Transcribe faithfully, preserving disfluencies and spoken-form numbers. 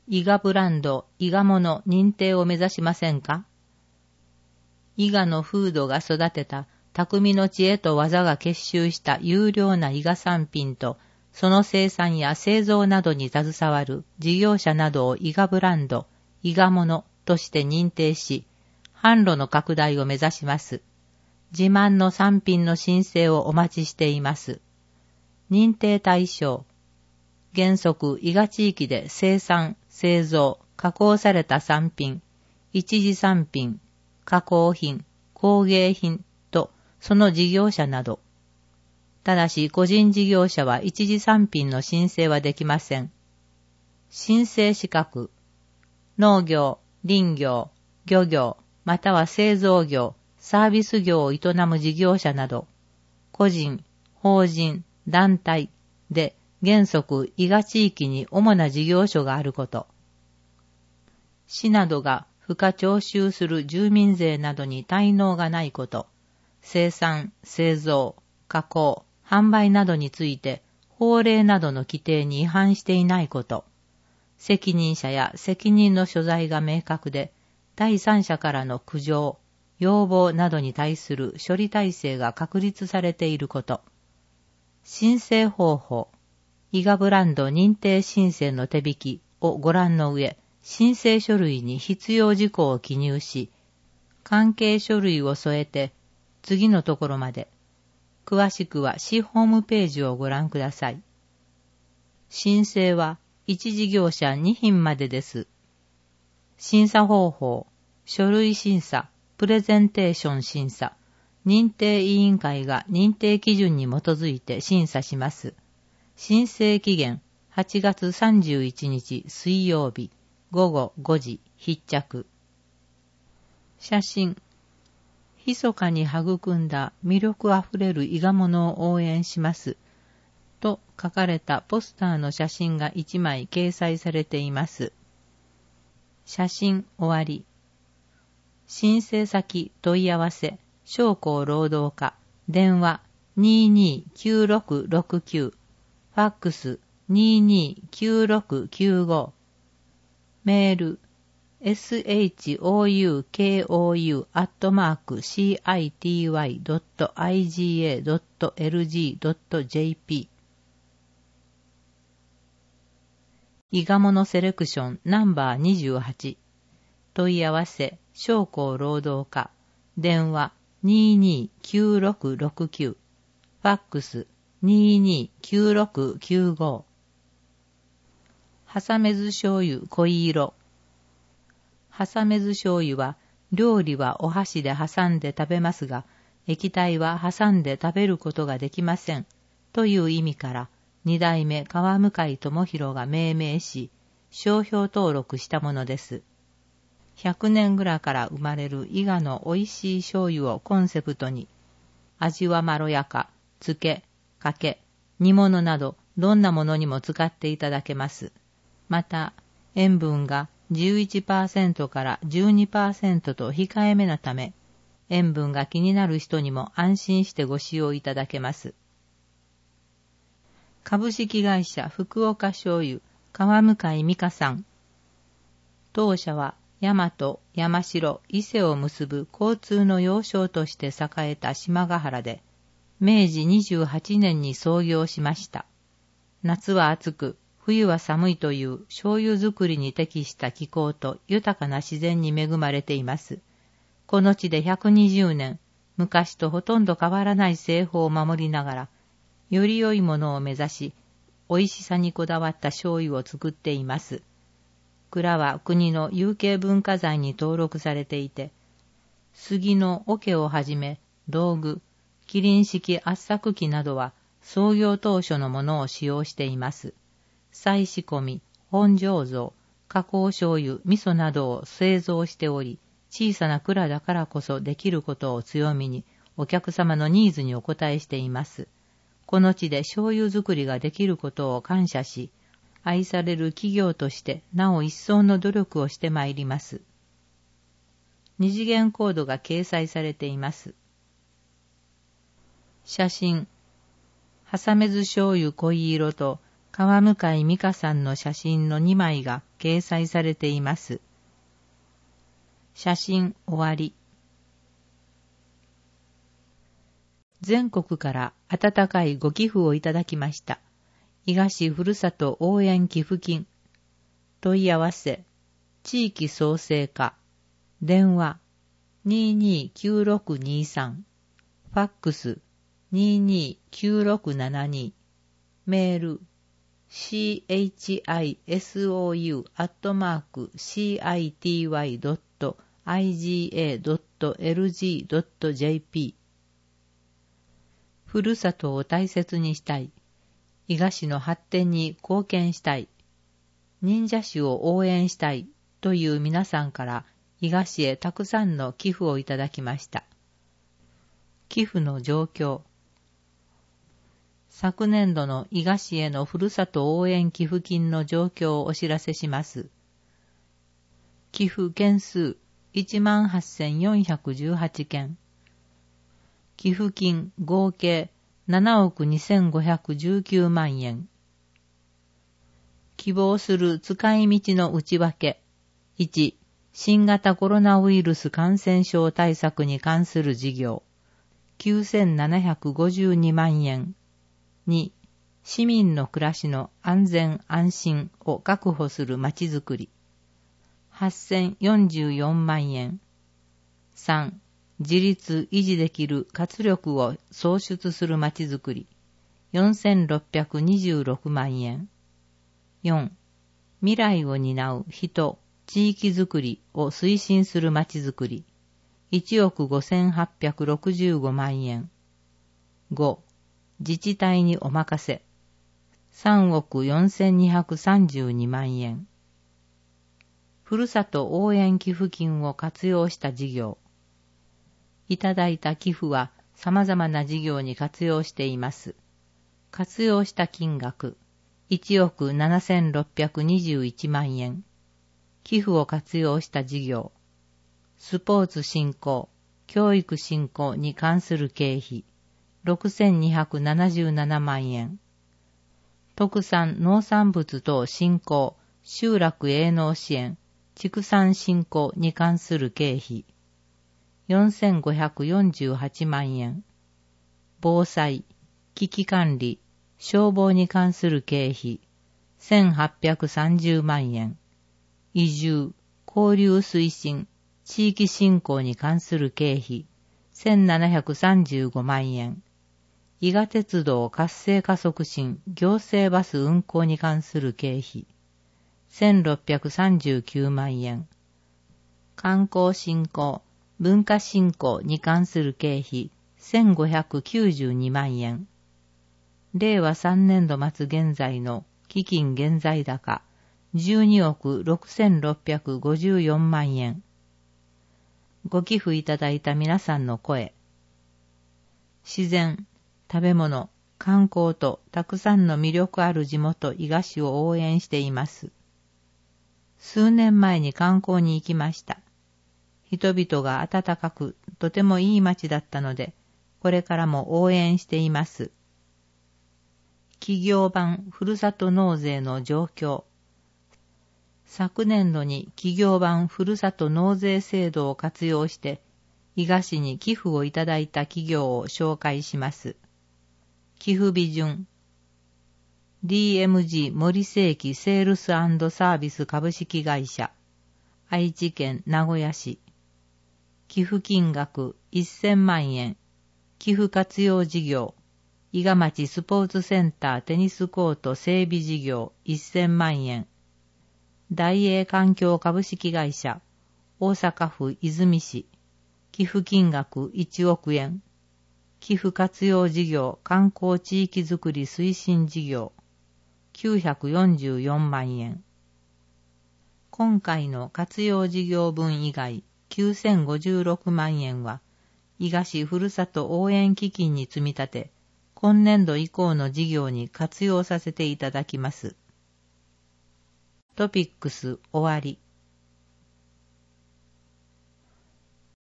伊賀ブランド、伊賀物認定を目指しませんか？伊賀の風土が育てた匠の知恵と技が結集した優良な伊賀産品と、その生産や製造などに携わる事業者などを伊賀ブランド、伊賀物として認定し、販路の拡大を目指します。自慢の産品の申請をお待ちしています。認定対象。原則伊賀地域で生産、製造、加工された産品、一次産品、加工品、工芸品とその事業者など。ただし個人事業者は一次産品の申請はできません。申請資格。農業、林業、漁業、または製造業、サービス業を営む事業者など、個人、法人、団体で原則伊賀地域に主な事業所があること。市などが付加徴収する住民税などに滞納がないこと。生産、製造、加工、販売などについて法令などの規定に違反していないこと。責任者や責任の所在が明確で、第三者からの苦情、要望などに対する処理体制が確立されていること。申請方法。伊賀ブランド認定申請の手引きをご覧の上、申請書類に必要事項を記入し、関係書類を添えて、次のところまで。詳しくは市ホームページをご覧ください。申請はいち事業者に品までです。審査方法、書類審査、プレゼンテーション審査、認定委員会が認定基準に基づいて審査します。申請期限はちがつさんじゅういちにち水曜日ごごごじ必着。写真。密かに育んだ魅力あふれる伊賀物を応援します。と書かれたポスターの写真がいちまい掲載されています。写真終わり。申請先問い合わせ、商工労働課、電話にーにーきゅうろくろくきゅう、ファックスにーにーきゅうろくきゅうご、メールエスエイチオーユーケーオーユー アットマーク シーアイティーワイ ドット アイジーエー ドット エルジー ドット ジェーピー。伊賀物セレクションナンバーにじゅうはち。問い合わせ、商工労働課、電話にーにーきゅうろくろくきゅう、ファックスにーにーきゅうろくきゅうご。はさめず醤油濃い色。はさめず醤油は、料理はお箸で挟んで食べますが、液体は挟んで食べることができません。という意味から、二代目川向智弘が命名し、商標登録したものです。ひゃくねん蔵から生まれる伊賀の美味しい醤油をコンセプトに、味はまろやか、漬け、かけ、煮物などどんなものにも使っていただけます。また、塩分が じゅういちパーセント から じゅうにパーセント と控えめなため、塩分が気になる人にも安心してご使用いただけます。株式会社福岡醤油川向美香さん。当社は大和、山城、伊勢を結ぶ交通の要衝として栄えた島ヶ原で、めいじにじゅうはちねんに創業しました。夏は暑く、冬は寒いという醤油作りに適した気候と豊かな自然に恵まれています。この地でひゃくにじゅうねん、昔とほとんど変わらない製法を守りながら、より良いものを目指し、美味しさにこだわった醤油を作っています。蔵は国の有形文化財に登録されていて、杉の桶をはじめ道具、キリン式圧搾機などは創業当初のものを使用しています。再仕込み、本醸造、加工醤油、味噌などを製造しており、小さな蔵だからこそできることを強みに、お客様のニーズにお応えしています。この地で醤油作りができることを感謝し、愛される企業としてなお一層の努力をしてまいります。二次元コードが掲載されています。写真。はさめず醤油濃い色と川向美香さんの写真のにまいが掲載されています。写真終わり。全国から温かいご寄付をいただきました。伊賀市ふるさと応援寄付金。問い合わせ、地域創生課。電話、にーにーきゅうろくにーさん。ファックス、にーにーきゅうろくななに。メール、シーエイチアイエスオーユー アットマーク シーアイティーワイ ドット アイジーエー ドット エルジー ドット ジェーピー。ふるさとを大切にしたい。伊賀市の発展に貢献したい。忍者市を応援したいという皆さんから伊賀市へたくさんの寄付をいただきました。寄付の状況。昨年度の伊賀市へのふるさと応援寄付金の状況をお知らせします。寄付件数 いちまんはっせんよんひゃくじゅうはち 件。寄付金合計ななおくにせんごひゃくじゅうきゅうまんえん。希望する使い道の内訳。いち、新型コロナウイルス感染症対策に関する事業。きゅうせんななひゃくごじゅうにまんえん。に、市民の暮らしの安全安心を確保するまちづくり。はっせんよんじゅうよんまんえん。さん、自立維持できる活力を創出するまちづくり。よんせんろっぴゃくにじゅうろくまんえん。よん、未来を担う人、地域づくりを推進するまちづくり。いちおくごせんはっぴゃくろくじゅうごまんえん。ご、自治体にお任せ。さんおくよんせんにひゃくさんじゅうにまんえん。ふるさと応援寄付金を活用した事業。いただいた寄付は様々な事業に活用しています。活用した金額、いちおくななせんろっぴゃくにじゅういちまんえん。寄付を活用した事業。スポーツ振興、教育振興に関する経費、ろくせんにひゃくななじゅうななまんえん。特産農産物等振興、集落営農支援、畜産振興に関する経費、よんせんごひゃくよんじゅうはちまんえん。防災、危機管理、消防に関する経費、せんはっぴゃくさんじゅうまんえん。移住、交流推進、地域振興に関する経費、せんななひゃくさんじゅうごまんえん。伊賀鉄道活性化促進行政バス運行に関する経費、せんろっぴゃくさんじゅうきゅうまんえん。観光振興、文化振興に関する経費、せんごひゃくきゅうじゅうにまんえん。れいわさんねんど末現在の基金現在高、じゅうにおくろくせんろっぴゃくごじゅうよんまんえん。ご寄付いただいた皆さんの声。自然、食べ物、観光とたくさんの魅力ある地元伊賀市を応援しています。数年前に観光に行きました。人々が温かく、とてもいい街だったので、これからも応援しています。企業版ふるさと納税の状況。昨年度に企業版ふるさと納税制度を活用して、伊賀市に寄付をいただいた企業を紹介します。寄付日順。ディーエムジー 森世紀セールス&サービス株式会社。愛知県名古屋市。寄付金額せんまんえん。寄付活用事業。伊賀町スポーツセンターテニスコート整備事業せんまんえん。大英環境株式会社。大阪府和泉市。寄付金額いちおくえん。寄付活用事業観光地域づくり推進事業きゅうひゃくよんじゅうよんまんえん。今回の活用事業分以外きゅうせんごじゅうろくまんえんは伊賀市ふるさと応援基金に積み立て、今年度以降の事業に活用させていただきます。トピックス終わり。